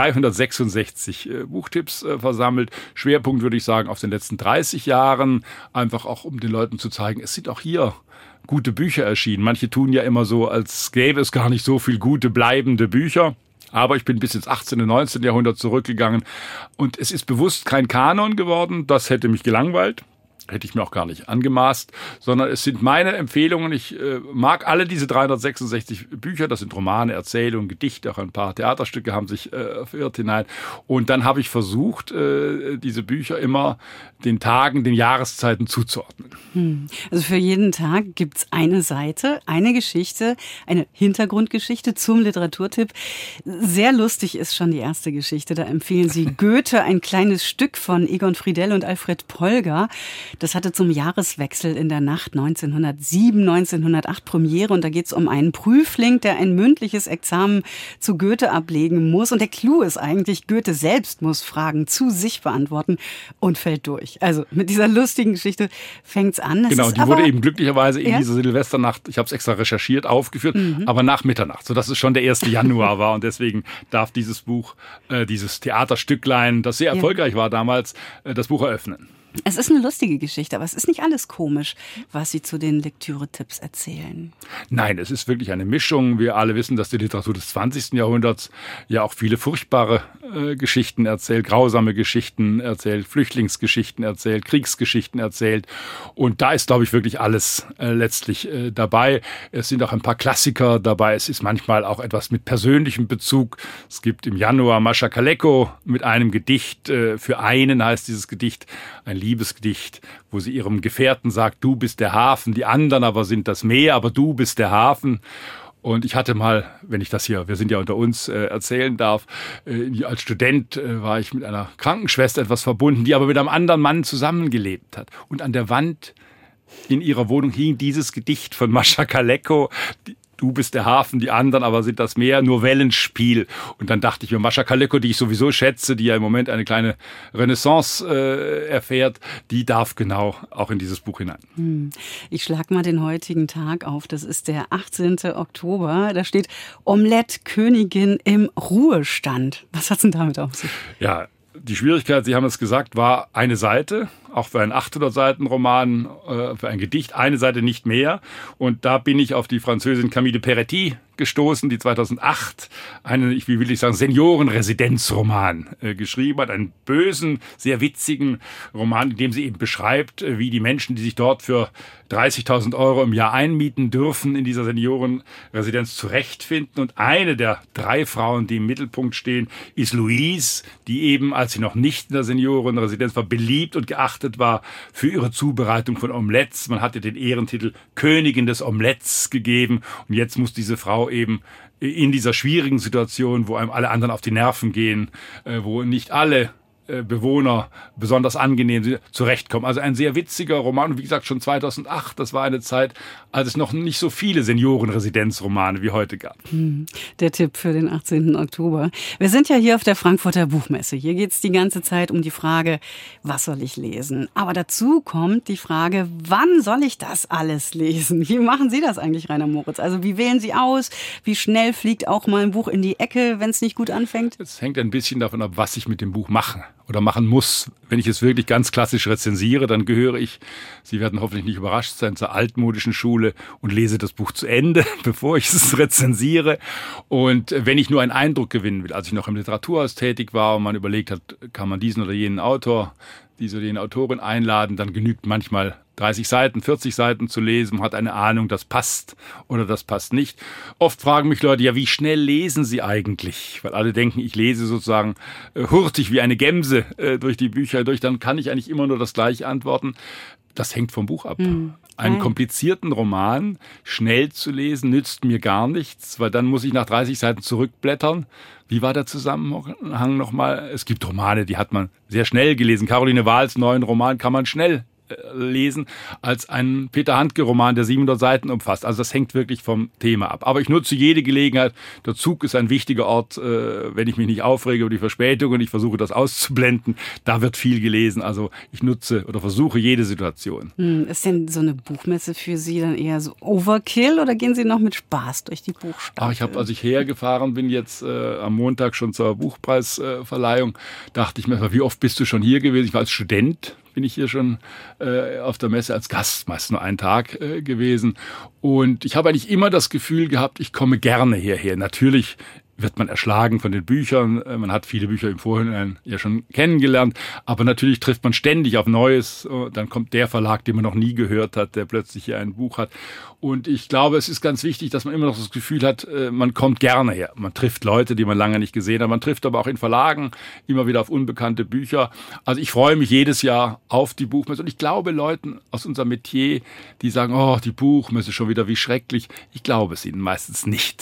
366 Buchtipps versammelt. Schwerpunkt würde ich sagen auf den letzten 30 Jahren, einfach auch um den Leuten zu zeigen, es sind auch hier gute Bücher erschienen. Manche tun ja immer so, als gäbe es gar nicht so viel gute, bleibende Bücher. Aber ich bin bis ins 18. und 19. Jahrhundert zurückgegangen und es ist bewusst kein Kanon geworden, das hätte mich gelangweilt. Hätte ich mir auch gar nicht angemaßt, sondern es sind meine Empfehlungen. Ich mag alle diese 366 Bücher, das sind Romane, Erzählungen, Gedichte, auch ein paar Theaterstücke haben sich verirrt hinein. Und dann habe ich versucht, diese Bücher immer den Tagen, den Jahreszeiten zuzuordnen. Also für jeden Tag gibt's eine Seite, eine Geschichte, eine Hintergrundgeschichte zum Literaturtipp. Sehr lustig ist schon die erste Geschichte. Da empfehlen Sie Goethe, ein kleines Stück von Egon Friedell und Alfred Polger. Das hatte zum Jahreswechsel in der Nacht 1907, 1908 Premiere und da geht es um einen Prüfling, der ein mündliches Examen zu Goethe ablegen muss. Und der Clou ist eigentlich, Goethe selbst muss Fragen zu sich beantworten und fällt durch. Also mit dieser lustigen Geschichte fängt's an. Genau, die wurde eben glücklicherweise in dieser Silvesternacht, ich habe es extra recherchiert, aufgeführt, aber nach Mitternacht, sodass es schon der 1. Januar war. Und deswegen darf dieses Buch, dieses Theaterstücklein, das sehr erfolgreich war damals, das Buch eröffnen. Es ist eine lustige Geschichte, aber es ist nicht alles komisch, was Sie zu den Lektüre-Tipps erzählen. Nein, es ist wirklich eine Mischung. Wir alle wissen, dass die Literatur des 20. Jahrhunderts ja auch viele furchtbare Geschichten erzählt, grausame Geschichten erzählt, Flüchtlingsgeschichten erzählt, Kriegsgeschichten erzählt. Und da ist, glaube ich, wirklich alles letztlich dabei. Es sind auch ein paar Klassiker dabei. Es ist manchmal auch etwas mit persönlichem Bezug. Es gibt im Januar Mascha Kaleko mit einem Gedicht. Für einen heißt dieses Gedicht ein Liebesgedicht, wo sie ihrem Gefährten sagt, du bist der Hafen, die anderen aber sind das Meer, aber du bist der Hafen. Und ich hatte mal, wenn ich das hier, wir sind ja unter uns, erzählen darf, als Student war ich mit einer Krankenschwester etwas verbunden, die aber mit einem anderen Mann zusammengelebt hat. Und an der Wand in ihrer Wohnung hing dieses Gedicht von Mascha Kaleko, du bist der Hafen, die anderen aber sind das Meer, nur Wellenspiel. Und dann dachte ich mir, Mascha Kaleko, die ich sowieso schätze, die ja im Moment eine kleine Renaissance erfährt, die darf genau auch in dieses Buch hinein. Ich schlage mal den heutigen Tag auf, das ist der 18. Oktober. Da steht Omelette-Königin im Ruhestand. Was hat's denn damit auf sich? Ja, die Schwierigkeit, Sie haben es gesagt, war eine Seite, auch für einen 800-Seiten-Roman, für ein Gedicht, eine Seite nicht mehr. Und da bin ich auf die Französin Camille de Peretti gestoßen, die 2008 einen, wie will ich sagen, Seniorenresidenzroman geschrieben hat. Einen bösen, sehr witzigen Roman, in dem sie eben beschreibt, wie die Menschen, die sich dort für 30.000 € im Jahr einmieten dürfen, in dieser Seniorenresidenz zurechtfinden. Und eine der 3 Frauen, die im Mittelpunkt stehen, ist Louise, die eben, als sie noch nicht in der Seniorenresidenz war, beliebt und geachtet war für ihre Zubereitung von Omelettes. Man hat ihr den Ehrentitel Königin des Omelettes gegeben. Und jetzt muss diese Frau eben in dieser schwierigen Situation, wo einem alle anderen auf die Nerven gehen, wo nicht alle Bewohner besonders angenehm zurechtkommen. Also ein sehr witziger Roman. Und wie gesagt, schon 2008, das war eine Zeit, als es noch nicht so viele Seniorenresidenzromane wie heute gab. Der Tipp für den 18. Oktober. Wir sind ja hier auf der Frankfurter Buchmesse. Hier geht es die ganze Zeit um die Frage, was soll ich lesen? Aber dazu kommt die Frage, wann soll ich das alles lesen? Wie machen Sie das eigentlich, Rainer Moritz? Also wie wählen Sie aus? Wie schnell fliegt auch mal ein Buch in die Ecke, wenn es nicht gut anfängt? Es hängt ein bisschen davon ab, was ich mit dem Buch mache oder machen muss. Wenn ich es wirklich ganz klassisch rezensiere, dann gehöre ich, Sie werden hoffentlich nicht überrascht sein, zur altmodischen Schule und lese das Buch zu Ende, bevor ich es rezensiere. Und wenn ich nur einen Eindruck gewinnen will, als ich noch im Literaturhaus tätig war und man überlegt hat, kann man diesen oder jenen Autor, diese oder jene Autorin einladen, dann genügt manchmal 30 Seiten, 40 Seiten zu lesen, man hat eine Ahnung, das passt oder das passt nicht. Oft fragen mich Leute, ja, wie schnell lesen Sie eigentlich? Weil alle denken, ich lese sozusagen hurtig wie eine Gemse durch die Bücher durch, dann kann ich eigentlich immer nur das Gleiche antworten. Das hängt vom Buch ab. Einen komplizierten Roman schnell zu lesen, nützt mir gar nichts, weil dann muss ich nach 30 Seiten zurückblättern. Wie war der Zusammenhang nochmal? Es gibt Romane, die hat man sehr schnell gelesen. Caroline Wahls neuen Roman kann man schnell lesen als ein Peter Handke-Roman, der 700 Seiten umfasst. Also das hängt wirklich vom Thema ab. Aber ich nutze jede Gelegenheit. Der Zug ist ein wichtiger Ort, wenn ich mich nicht aufrege über die Verspätung und ich versuche das auszublenden. Da wird viel gelesen. Also ich nutze oder versuche jede Situation. Ist denn so eine Buchmesse für Sie dann eher so Overkill oder gehen Sie noch mit Spaß durch die Buchstaben? Als ich hergefahren bin jetzt am Montag schon zur Buchpreisverleihung, dachte ich mir, wie oft bist du schon hier gewesen? Ich war als Student, bin ich hier schon auf der Messe als Gast, meist nur einen Tag gewesen. Und ich habe eigentlich immer das Gefühl gehabt, ich komme gerne hierher. Natürlich wird man erschlagen von den Büchern. Man hat viele Bücher im Vorhinein ja schon kennengelernt. Aber natürlich trifft man ständig auf Neues. Dann kommt der Verlag, den man noch nie gehört hat, der plötzlich hier ein Buch hat. Und ich glaube, es ist ganz wichtig, dass man immer noch das Gefühl hat, man kommt gerne her. Man trifft Leute, die man lange nicht gesehen hat. Man trifft aber auch in Verlagen immer wieder auf unbekannte Bücher. Also ich freue mich jedes Jahr auf die Buchmesse. Und ich glaube, Leuten aus unserem Metier, die sagen, oh, die Buchmesse schon wieder, wie schrecklich. Ich glaube es ihnen meistens nicht.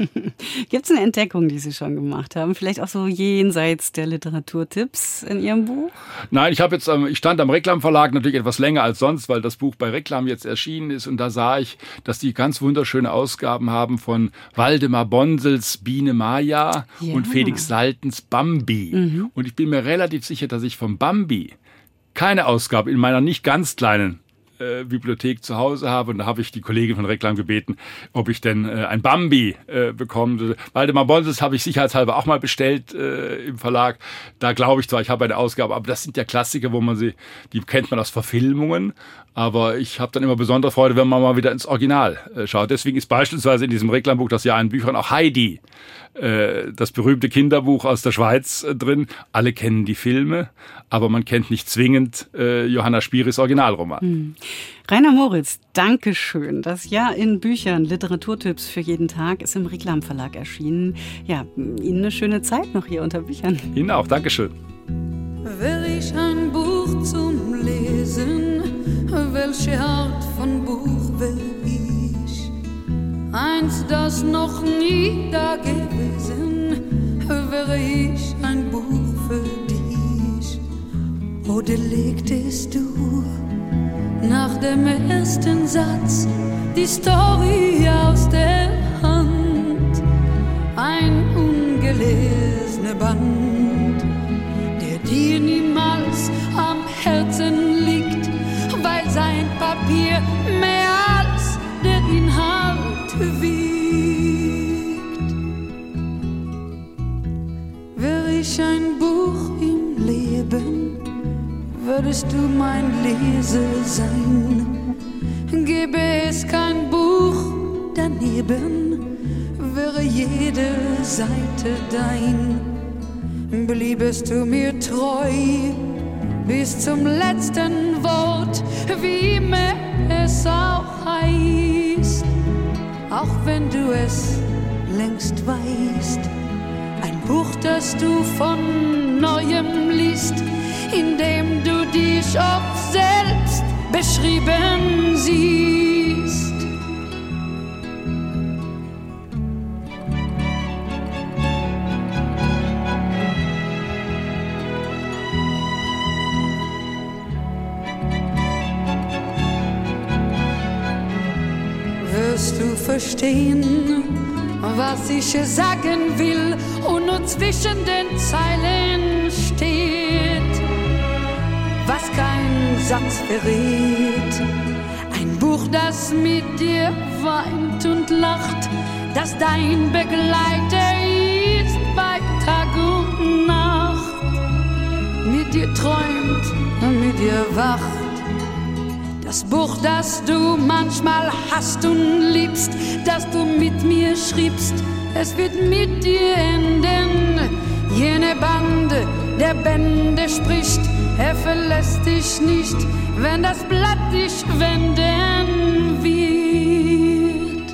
Gibt es eine Entdeckung, die Sie schon gemacht haben? Vielleicht auch so jenseits der Literaturtipps in Ihrem Buch? Nein, ich stand am Reklam Verlag natürlich etwas länger als sonst, weil das Buch bei Reklam jetzt erschienen ist. Und da sah ich, dass die ganz wunderschöne Ausgaben haben von Waldemar Bonsels Biene Maya und Felix Saltens Bambi. Und ich bin mir relativ sicher, dass ich vom Bambi keine Ausgabe in meiner nicht ganz kleinen Bibliothek zu Hause habe. Und da habe ich die Kollegin von Reklam gebeten, ob ich denn ein Bambi bekomme. Waldemar Bonsels habe ich sicherheitshalber auch mal bestellt im Verlag. Da glaube ich zwar, ich habe eine Ausgabe, aber das sind ja Klassiker, die kennt man aus Verfilmungen. Aber ich habe dann immer besondere Freude, wenn man mal wieder ins Original schaut. Deswegen ist beispielsweise in diesem Reklambuch das Jahr in Büchern auch Heidi, das berühmte Kinderbuch aus der Schweiz drin. Alle kennen die Filme, aber man kennt nicht zwingend Johanna Spyris Originalroman. Rainer Moritz, danke schön. Das Jahr in Büchern, Literaturtipps für jeden Tag, ist im Reklam Verlag erschienen. Ja, Ihnen eine schöne Zeit noch hier unter Büchern. Ihnen auch, Dankeschön. Wär ich ein Buch zum Lesen, welche Art von Buch wär ich? Eins, das noch nie da gewesen, wäre ich ein Buch für dich. Oder legtest du nach dem ersten Satz die Story aus der Hand? Ein ungelesener Band, der dir niemals am Herzen liegt, weil sein Papier mehr als der Inhalt wiegt. Wär ich ein Buch im Leben, würdest du mein Leser sein. Gäbe es kein Buch daneben, wäre jede Seite dein. Bliebest du mir treu bis zum letzten Wort, wie immer es auch heißt, auch wenn du es längst weißt. Ein Buch, das du von Neuem liest, in dem du dich oft selbst beschrieben siehst. Wirst du verstehen, was ich sagen will und nur zwischen den Zeilen steht, was kein Satz verrät. Ein Buch, das mit dir weint und lacht, das dein Begleiter ist bei Tag und Nacht, mit dir träumt und mit dir wacht. Das Buch, das du manchmal hast und liebst, das du mit mir schriebst, es wird mit dir enden. Jene Bande der Bände spricht, er verlässt dich nicht, wenn das Blatt dich wenden wird.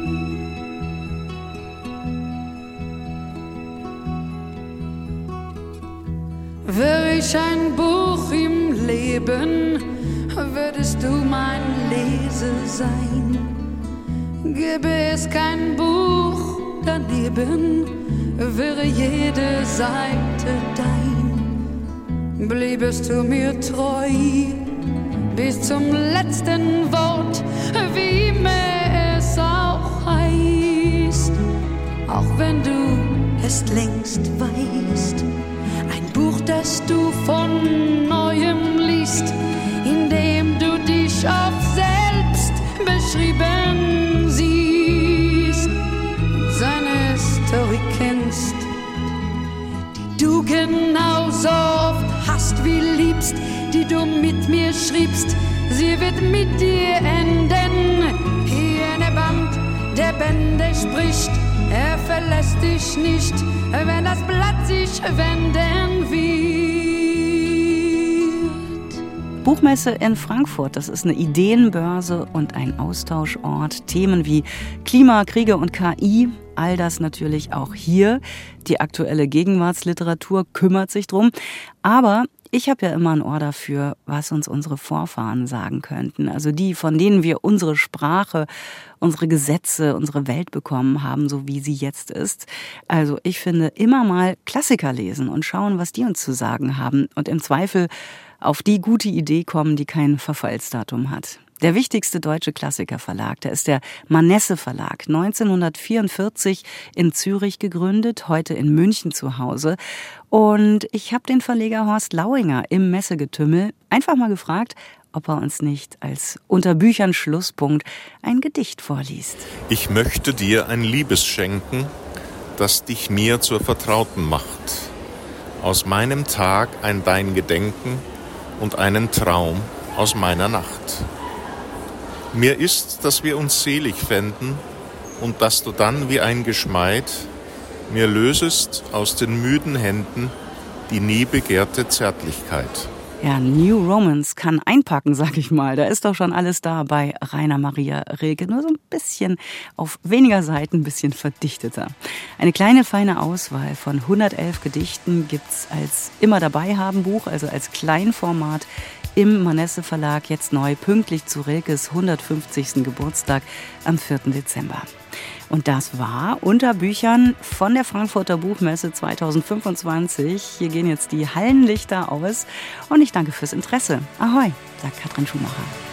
Wäre ich ein Buch im Leben, würdest du mein Leser sein. Gäbe es kein Buch daneben, wäre jede Seite dein. Bliebest du mir treu bis zum letzten Wort, wie immer es auch heißt. Auch wenn du es längst weißt, ein Buch, das du von Neuem liest, in dem du dich auf selbst beschrieben siehst, seine Story kennst, die du genauso oft hast wie liebst, die du mit mir schriebst, sie wird mit dir enden. Hier eine Band, der Bände spricht, er verlässt dich nicht, wenn das Blatt sich wenden wird. Buchmesse in Frankfurt, das ist eine Ideenbörse und ein Austauschort. Themen wie Klima, Kriege und KI, all das natürlich auch hier. Die aktuelle Gegenwartsliteratur kümmert sich drum. Aber ich habe ja immer ein Ohr dafür, was uns unsere Vorfahren sagen könnten. Also die, von denen wir unsere Sprache, unsere Gesetze, unsere Welt bekommen haben, so wie sie jetzt ist. Also ich finde, immer mal Klassiker lesen und schauen, was die uns zu sagen haben. Und im Zweifel auf die gute Idee kommen, die kein Verfallsdatum hat. Der wichtigste deutsche Klassikerverlag, der ist der Manesse Verlag, 1944 in Zürich gegründet, heute in München zu Hause. Und ich habe den Verleger Horst Lauinger im Messegetümmel einfach mal gefragt, ob er uns nicht als unter Büchern Schlusspunkt ein Gedicht vorliest. Ich möchte dir ein Liebes schenken, das dich mir zur Vertrauten macht. Aus meinem Tag ein dein Gedenken und einen Traum aus meiner Nacht. Mir ist, dass wir uns selig fänden und dass du dann wie ein Geschmeid mir lösest aus den müden Händen die nie begehrte Zärtlichkeit. Ja, New Romance kann einpacken, sag ich mal. Da ist doch schon alles da bei Rainer Maria Rilke. Nur so ein bisschen auf weniger Seiten, ein bisschen verdichteter. Eine kleine, feine Auswahl von 111 Gedichten gibt's als Immer-dabei-haben-Buch, also als Kleinformat im Manesse Verlag, jetzt neu, pünktlich zu Rilkes 150. Geburtstag am 4. Dezember. Und das war unter Büchern von der Frankfurter Buchmesse 2025. Hier gehen jetzt die Hallenlichter aus und ich danke fürs Interesse. Ahoi, sagt Katrin Schumacher.